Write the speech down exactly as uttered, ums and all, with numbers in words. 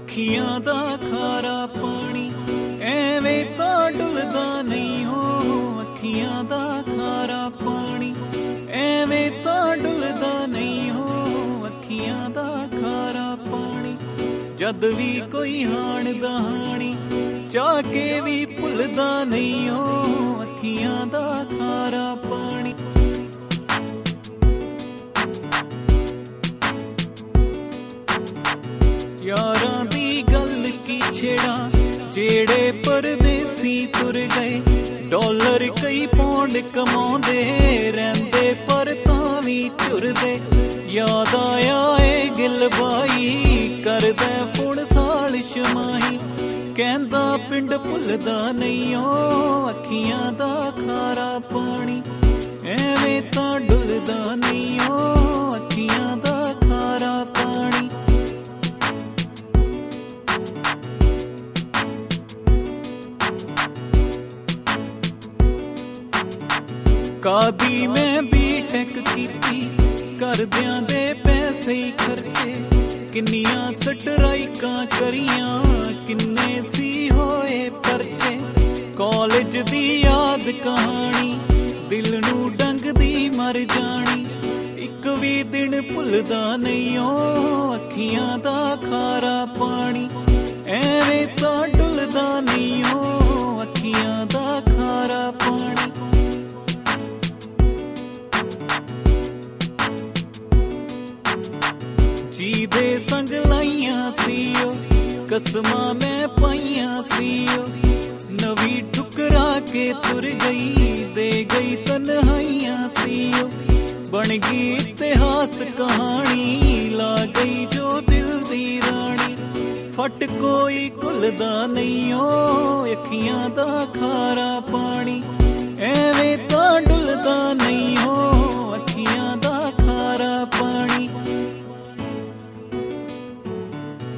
ਅੱਖੀਆਂ ਦਾ ਖਾਰਾ ਪਾਣੀ ਐਵੇਂ ਤਾਂ ਡੁੱਲਦਾ ਨਹੀਂ ਹੋ, ਅੱਖੀਆਂ ਦਾ ਖਾਰਾ ਪਾਣੀ ਐਵੇਂ ਤਾਂ ਡੁੱਲਦਾ ਨਹੀਂ ਹੋ, ਅੱਖੀਆਂ ਦਾ ਖਾਰਾ ਪਾਣੀ। ਜਦ ਵੀ ਕੋਈ ਹਾਣ ਦਾ ਹਾਣੀ ਚਾਹ ਕੇ ਵੀ ਭੁੱਲਦਾ ਨਹੀਂ ਹੋ, ਅੱਖੀਆਂ ਦਾ ਖਾਰਾ ਪਾਣੀ। ਯਾਰਾਂ ਦੀ ਗੱਲ ਕੀ ਛੇੜਾ ਜਿਹੜੇ ਪਰਦੇਸੀ ਤੁਰ ਗਏ, ਡਾਲਰ ਕਈ ਪੌਂਡ ਕਮਾਉਂਦੇ ਰਹਿੰਦੇ ਪਰ ਤਾਂ ਵੀ ਝੁਰਦੇ। ਯਾਦ ਆਇਆ ਏ ਗਿੱਲ ਬਾਈ ਕਰਦਾ ਫੁਣ ਸਾਲ ਸ਼ਮਾਹੀ, ਕਹਿੰਦਾ ਪਿੰਡ ਭੁੱਲਦਾ ਨਹੀਂ ਓ, ਅੱਖੀਆਂ ਦਾ ਖਾਰਾ ਪਾਣੀ ਐਵੇਂ ਤਾਂ ਡੁੱਲਦਾ ਨਹੀਂ ਓ, ਅੱਖੀਆਂ ਦਾ ਖਾਰਾ ਪਾਣੀ। ਕਾਦੀ ਮੈਂ ਬੀਟੈਕ ਕੀਤੀ ਕਰਦਿਆਂ ਦੇ ਪੈਸੇ ਹੀ ਖਰਚੇ, ਕਿੰਨੀਆਂ ਸਟਰਾਈਕਾਂ ਕਰੀਆਂ ਕਿੰਨੇ ਸੀ ਹੋਏ ਪਰਚੇ। ਕਾਲਜ ਦੀ ਯਾਦ ਕਹਾਣੀ ਦਿਲ ਨੂੰ ਡੰਗਦੀ ਮਰ ਜਾਣੀ, ਇੱਕ ਵੀ ਦਿਨ ਭੁੱਲਦਾ ਨਹੀਂ ਓ, ਅੱਖੀਆਂ ਦਾ ਖਾਰਾ ਪਾਣੀ ਐਵੇਂ ਤਾਂ ਡੁੱਲਦਾ ਨਹੀਂ ਓ, ਅੱਖੀਆਂ ਦਾ ਖਾਰਾ ਪਾਣੀ। ਜਿਹਦੇ ਸੰਗ ਲਾਈਆਂ ਸੀ ਓ ਕਸਮਾਂ ਮੈਂ ਪਾਈਆਂ ਸੀ ਓ, ਨਵੀਂ ਠੁਕਰਾ ਕੇ ਤੁਰ ਗਈ ਦੇ ਗਈ ਤਨਹਾਈਆਂ ਸੀ ਓ। ਬਣ ਗਈ ਇਤਿਹਾਸ ਕਹਾਣੀ ਲਾ ਗਈ ਜੋ ਦਿਲ ਦੀ ਰਾਣੀ, ਫਟ ਕੋਈ ਘੁੱਲਦਾ ਨਹੀਂ ਓ, ਅੱਖੀਆਂ ਦਾ ਖਾਰਾ ਪਾਣੀ ਐਵੇਂ ਤਾਂ ਡੁੱਲਦਾ ਨਹੀਂ ਓ,